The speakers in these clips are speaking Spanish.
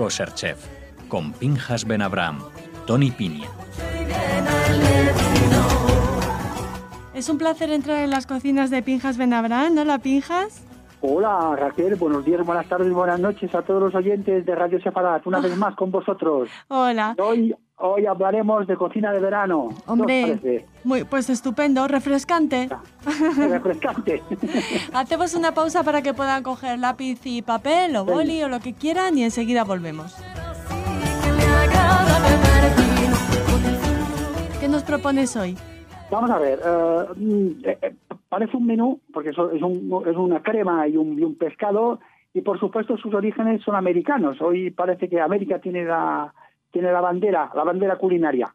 Kosher Chef, con Pinjas Ben Abraham, Tony Piña. Es un placer entrar en las cocinas de Pinjas Ben Abraham, ¿no, la Pinjas? Hola Raquel, buenos días, buenas tardes, buenas noches a todos los oyentes de Radio Sefarat, una vez más con vosotros. Hola. Hoy hablaremos de cocina de verano. Hombre, pues estupendo, refrescante. Refrescante. Hacemos una pausa para que puedan coger lápiz y papel o boli o lo que quieran y enseguida volvemos. ¿Qué nos propones hoy? Vamos a ver, parece un menú, porque es una crema y un pescado, y por supuesto sus orígenes son americanos. Hoy parece que América tiene la bandera culinaria.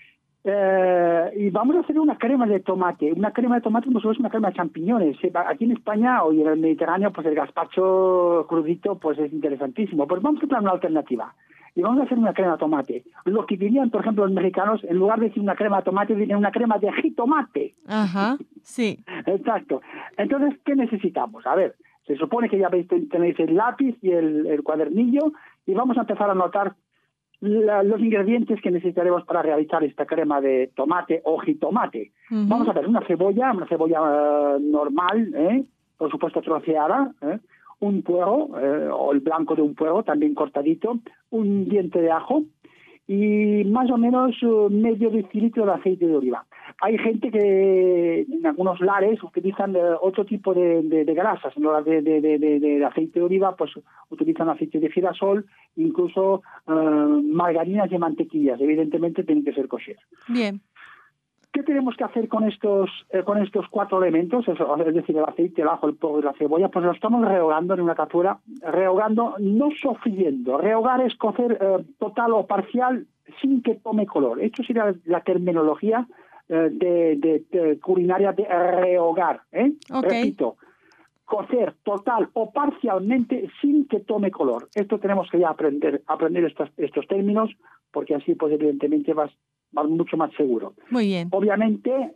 Y vamos a hacer una crema de tomate. Una crema de tomate, pues es una crema de champiñones. Aquí en España, hoy en el Mediterráneo, pues el gazpacho crudito pues es interesantísimo. Pues vamos a crear una alternativa. Y vamos a hacer una crema de tomate. Lo que dirían, por ejemplo, los mexicanos, en lugar de decir una crema de tomate, dirían una crema de jitomate. Ajá, sí. Exacto. Entonces, ¿qué necesitamos? A ver, se supone que ya tenéis el lápiz y el cuadernillo, y vamos a empezar a anotar los ingredientes que necesitaremos para realizar esta crema de tomate o jitomate. Uh-huh. Vamos a ver, una cebolla normal, por supuesto troceada, un puerro, o el blanco de un puerro, también cortadito, un diente de ajo y más o menos medio decilitro de aceite de oliva. Hay gente que en algunos lares utilizan otro tipo de grasas. En lugar de aceite de oliva, pues utilizan aceite de girasol, incluso margarinas y mantequillas. Evidentemente tienen que ser kosher. Bien. ¿Qué tenemos que hacer con estos 4 elementos? Es decir, el aceite, el ajo, el puerro y la cebolla. Pues lo estamos rehogando en una cazuela. Rehogando, no sofriendo. Rehogar es cocer total o parcial sin que tome color. Esto sería la terminología de culinaria de rehogar. Okay. Repito, cocer total o parcialmente sin que tome color. Esto tenemos que ya aprender estos términos, porque así pues evidentemente vas mucho más seguro. Muy bien. Obviamente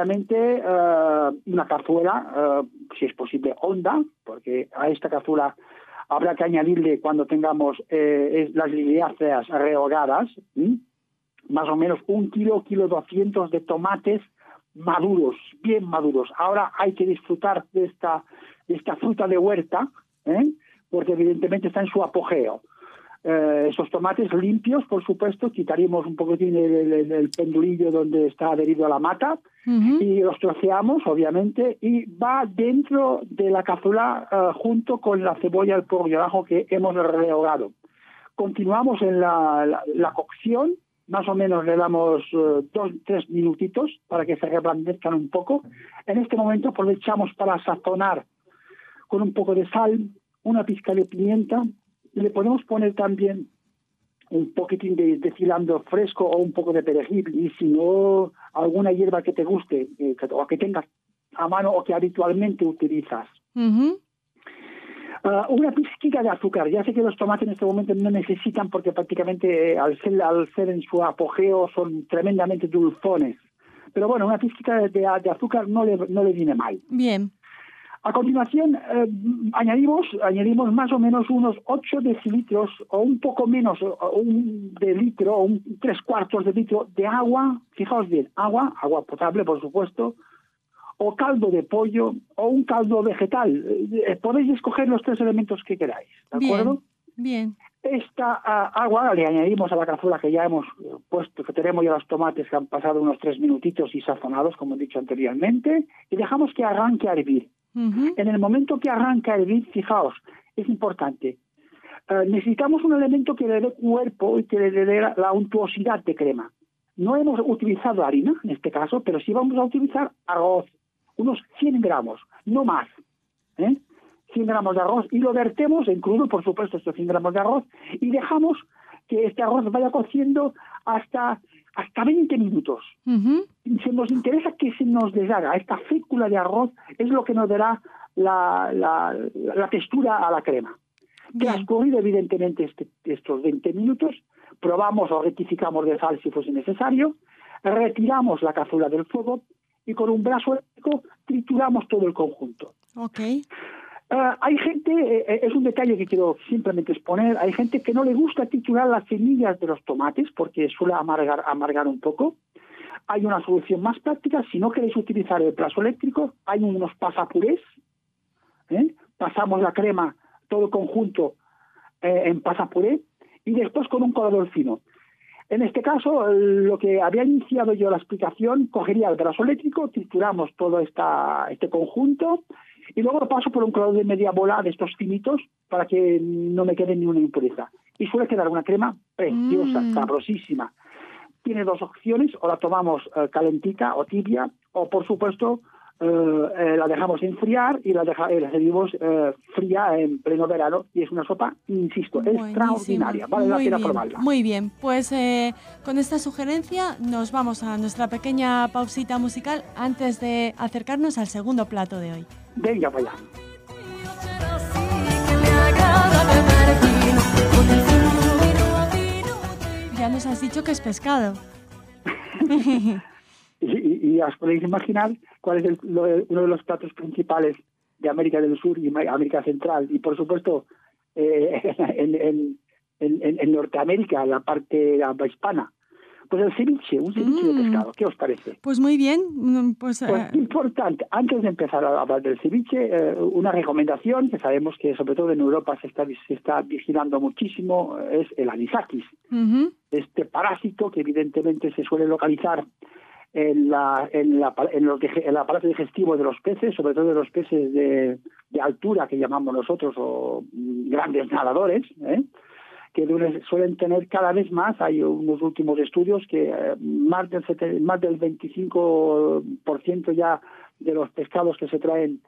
una cazuela, si es posible honda, porque a esta cazuela habrá que añadirle, cuando tengamos las liliáceas rehogadas, más o menos 1 kilo 200 de tomates maduros, bien maduros. Ahora hay que disfrutar de esta fruta de huerta, porque evidentemente está en su apogeo. Esos tomates limpios, por supuesto, quitaríamos un poquitín el pendulillo donde está adherido a la mata, uh-huh, y los troceamos, obviamente, y va dentro de la cazuela junto con la cebolla, el puerro y el ajo que hemos rehogado. Continuamos en la cocción, más o menos le damos 2-3 minutitos para que se reblandezcan un poco. En este momento aprovechamos para sazonar con un poco de sal, una pizca de pimienta. Le podemos poner también un poquitín de cilantro fresco o un poco de perejil, y si no, alguna hierba que te guste o que tengas a mano o que habitualmente utilizas. Uh-huh. Una pizquita de azúcar. Ya sé que los tomates en este momento no necesitan, porque prácticamente al ser en su apogeo son tremendamente dulzones. Pero bueno, una pizquita de azúcar no le viene mal. Bien. A continuación, añadimos más o menos unos 8 decilitros o un poco menos, de litro, o 3/4 de litro de agua. Fijaos bien, agua potable, por supuesto, o caldo de pollo o un caldo vegetal. Podéis escoger los 3 elementos que queráis, ¿de acuerdo? Bien. Esta agua le añadimos a la cazuela que ya hemos puesto, que tenemos ya los tomates que han pasado unos 3 minutitos y sazonados, como he dicho anteriormente, y dejamos que arranque a hervir. Uh-huh. En el momento que arranca a hervir, fijaos, es importante. Necesitamos un elemento que le dé cuerpo y que le dé la untuosidad de crema. No hemos utilizado harina, en este caso, pero sí vamos a utilizar arroz, unos 100 gramos, no más. 100 gramos de arroz, y lo vertemos en crudo, por supuesto, estos 100 gramos de arroz, y dejamos que este arroz vaya cociendo hasta 20 minutos. Uh-huh. Si nos interesa que se nos deshaga esta fécula de arroz, es lo que nos dará la textura a la crema. Transcurrido evidentemente estos 20 minutos, probamos o rectificamos de sal si fuese necesario, retiramos la cazuela del fuego y con un brazo eléctrico trituramos todo el conjunto. Okay. Hay gente, es un detalle que quiero simplemente exponer, hay gente que no le gusta triturar las semillas de los tomates porque suele amargar un poco. Hay una solución más práctica. Si no queréis utilizar el plaso eléctrico, hay unos pasapurés. Pasamos la crema, todo el conjunto, en pasapuré, y después con un colador fino. En este caso, lo que había iniciado yo la explicación, cogería el brazo eléctrico, trituramos todo este conjunto, y luego lo paso por un colador de media bola de estos finitos para que no me quede ni una impureza. Y suele quedar una crema preciosa, sabrosísima. Tiene dos opciones: o la tomamos calentita o tibia, o por supuesto la dejamos enfriar y la servimos fría en pleno verano, y es una sopa, insisto, extraordinaria. Vale la pena probarla. Muy bien, pues con esta sugerencia nos vamos a nuestra pequeña pausita musical antes de acercarnos al segundo plato de hoy. Venga para allá. Ya nos has dicho que es pescado. y os podéis imaginar cuál es uno de los platos principales de América del Sur y América Central, y por supuesto en Norteamérica, la parte hispana. Pues el ceviche, un ceviche de pescado. ¿Qué os parece? Pues muy bien. Pues importante, antes de empezar a hablar del ceviche, una recomendación que sabemos que sobre todo en Europa se está vigilando muchísimo, es el anisakis. Este parásito que evidentemente se suele localizar en el aparato digestivo de los peces, sobre todo de los peces de altura que llamamos nosotros, o grandes nadadores, que suelen tener cada vez más. Hay unos últimos estudios que más del 25% ya de los pescados que se traen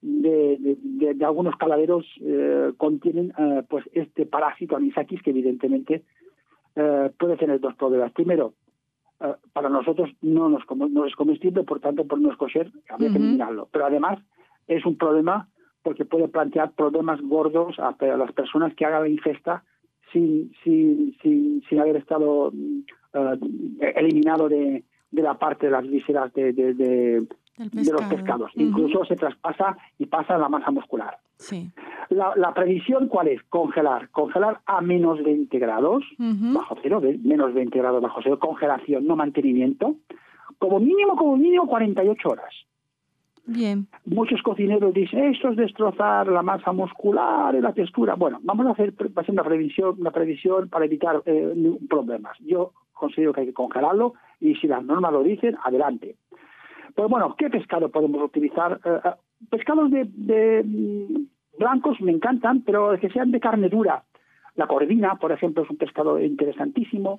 de algunos caladeros contienen pues este parásito anisakis, que evidentemente puede tener dos problemas. Primero, para nosotros no es comestible, por tanto, por no es kosher, habría que eliminarlo. Pero además es un problema porque puede plantear problemas gordos a las personas que hagan la ingesta sin haber estado eliminado de la parte de las vísceras de los pescados. Incluso se traspasa y pasa a la masa muscular. Sí. La previsión, ¿cuál es? Congelar a menos 20 grados bajo cero, menos 20 grados bajo cero, congelación, no mantenimiento, como mínimo 48 horas. Bien. Muchos cocineros dicen, esto es destrozar la masa muscular y la textura. Bueno, vamos a hacer una previsión para evitar problemas. Yo considero que hay que congelarlo, y si las normas lo dicen, adelante. Pues bueno, ¿qué pescado podemos utilizar? Pescados de blancos me encantan, pero que sean de carne dura. La corvina, por ejemplo, es un pescado interesantísimo.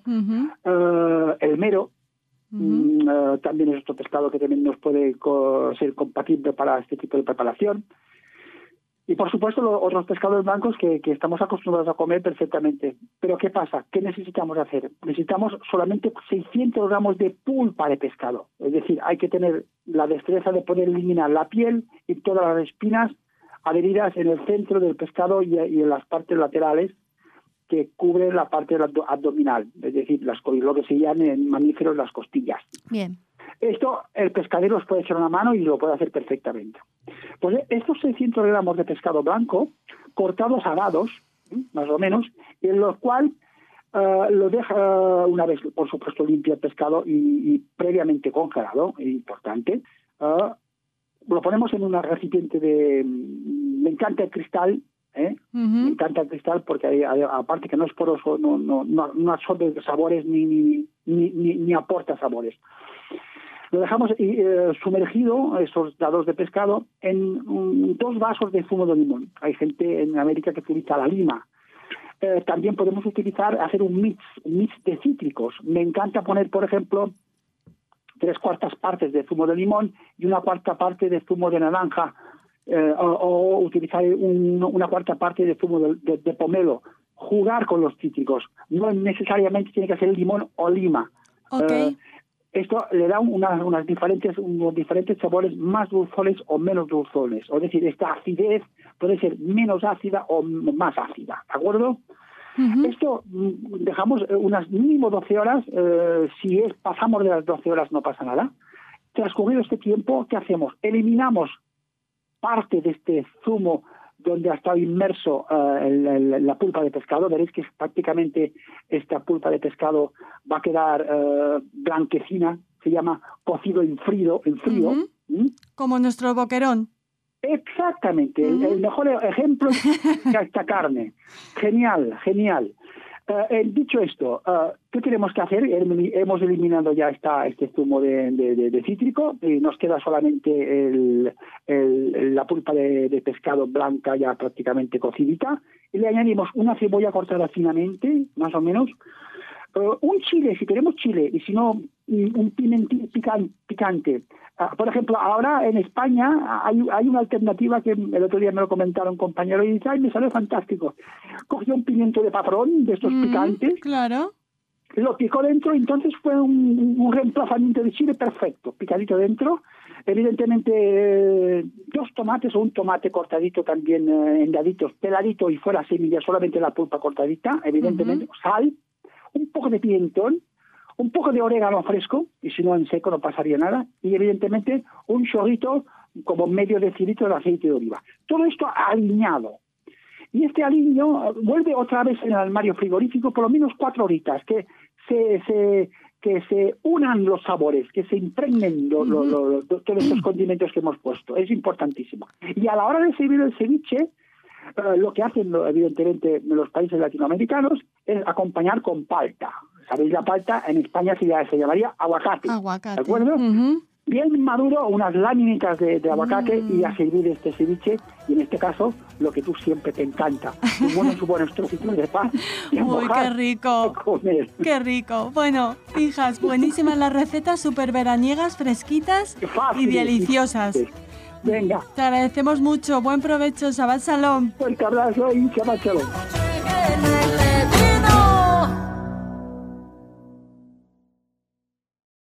El mero. También es otro pescado que también nos puede ser compatible para este tipo de preparación. Y por supuesto otros pescados blancos que estamos acostumbrados a comer perfectamente. Pero ¿qué pasa? ¿Qué necesitamos hacer? Necesitamos solamente 600 gramos de pulpa de pescado. Es decir, hay que tener la destreza de poder eliminar la piel y todas las espinas adheridas en el centro del pescado y en las partes laterales que cubren la parte abdominal, es decir, lo que se llaman en mamíferos las costillas. Bien. Esto el pescadero os puede echar una mano y lo puede hacer perfectamente. Pues estos 600 gramos de pescado blanco, cortados a dados, más o menos, en los cuales lo deja, una vez, por supuesto, limpio el pescado y previamente congelado, importante, lo ponemos en un recipiente me encanta el cristal. Me encanta el cristal porque aparte que no es poroso, no absorbe sabores ni aporta sabores. Lo dejamos sumergido, esos dados de pescado, en 2 vasos de zumo de limón. Hay gente en América que utiliza la lima. También podemos hacer un mix de cítricos. Me encanta poner, por ejemplo, 3/4 partes de zumo de limón y 1/4 parte de zumo de naranja, o utilizar una 1/4 parte de zumo de pomelo. Jugar con los cítricos. No necesariamente tiene que ser limón o lima. Okay. Esto le da unos diferentes sabores, más dulzones o menos dulzones. Es decir, esta acidez puede ser menos ácida o más ácida. ¿De acuerdo? Esto dejamos unas mínimo 12 horas. Si pasamos de las 12 horas no pasa nada. Transcurrido este tiempo, ¿qué hacemos? Eliminamos parte de este zumo donde ha estado inmerso la pulpa de pescado. Veréis que prácticamente esta pulpa de pescado va a quedar blanquecina, se llama cocido en frío. Como nuestro boquerón. Exactamente, el mejor ejemplo de esta carne. Genial. Dicho esto, ¿qué tenemos que hacer? Hemos eliminado ya este zumo de cítrico y nos queda solamente la pulpa de pescado blanca ya prácticamente cocidita, y le añadimos una cebolla cortada finamente, más o menos, un chile, si queremos chile, y si no, un pimentín picante. Por ejemplo, ahora en España hay una alternativa que el otro día me lo comentaron un compañero y dice, ¡ay, me salió fantástico! Cogió un pimiento de padrón, de estos picantes, claro, lo picó dentro, y entonces fue un reemplazamiento de chile perfecto, picadito dentro. Evidentemente, 2 tomates o un tomate cortadito también en daditos, peladito y fuera semilla, solamente la pulpa cortadita, evidentemente, sal, un poco de pimentón, un poco de orégano fresco, y si no en seco no pasaría nada, y evidentemente un chorrito como medio decilitro de aceite de oliva. Todo esto aliñado. Y este aliño vuelve otra vez en el armario frigorífico por lo menos 4 horitas, que se unan los sabores, que se impregnen todos estos condimentos que hemos puesto. Es importantísimo. Y a la hora de servir el ceviche, lo que hacen evidentemente los países latinoamericanos es acompañar con palta. ¿Sabéis la palta? En España se llamaría aguacate. ¿De acuerdo? Bien maduro, unas láminas de aguacate y a servir este ceviche. Y en este caso, lo que tú siempre te encanta. Unos buenos trocitos de pan. ¡Uy, qué rico! ¡Qué rico! Bueno, hijas, buenísimas las recetas, súper veraniegas, fresquitas y deliciosas. Venga. Te agradecemos mucho. Buen provecho. Shabbat Shalom. Fuerte abrazo y Shabbat Shalom.